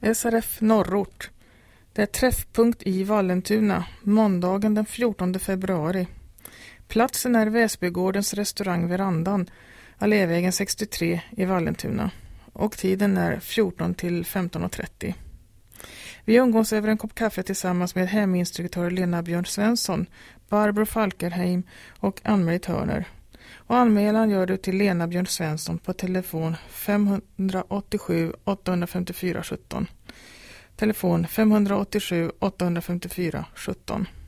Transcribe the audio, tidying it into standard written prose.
SRF Norrort. Det är träffpunkt i Vallentuna, måndagen den 14 februari. Platsen är Väsbygårdens restaurang Verandan, Allévägen 63 i Vallentuna. Och tiden är 14 till 15.30. Vi umgås över en kopp kaffe tillsammans med heminstruktör Lena Björn Svensson, Barbro Falkerheim och Ann-Marie Törner. Och anmälan gör du till Lena Björn Svensson på telefon 587 854 17. Telefon 587 854 17.